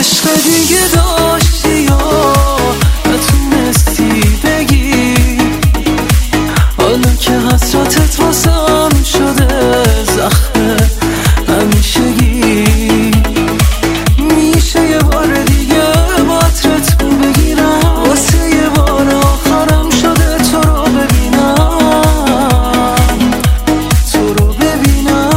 عشق دیگه داشتی یا نتونستی بگی، حالا که حسرتت واسم شده زخم همیشگی. میشه یه بار دیگه با عطرت بو بگیرم، واسه یه بار آخرم شده تو رو ببینم، تو رو ببینم.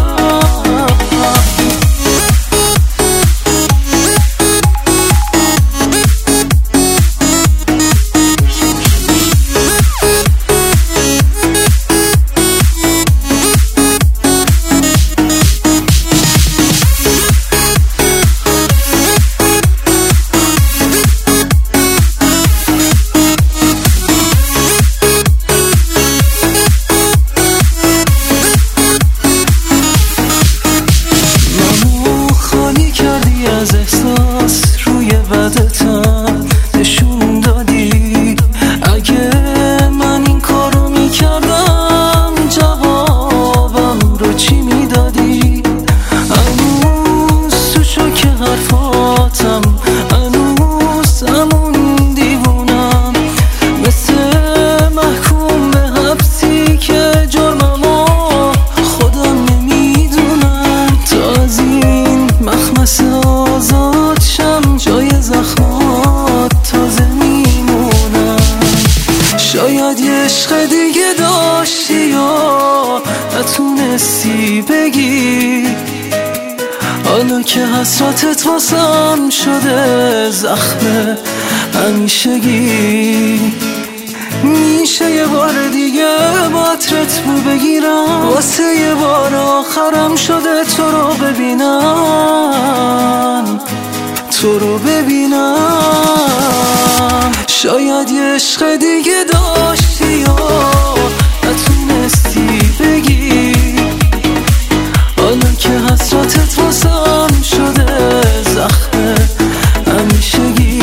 از احساس روی بدتم نشون دادی، اگه من این کارو میکردم جوابم رو چی میدادی؟ هنوز تو شوک حرفاتم، هنوز همون دیوونم، مثل محکوم به حبسی که جرممو خودم نمیدونم. تا از این مخمسه آزاد شم، جای زخمات تازه میمونم. شاید یه عشق دیگه داشتی یا نتونستی بگی، حالا که حسرتت واسم شده زخم همیشگی. میشه یه بار دیگه با عطرت بو بگیرم، واسه یه بار آخرم شده تو رو ببینم، تو رو ببینم. شاید یه عشق دیگه داشتی یا نتونستی بگی، حالا که حسرتت واسم شده زخم همیشگی.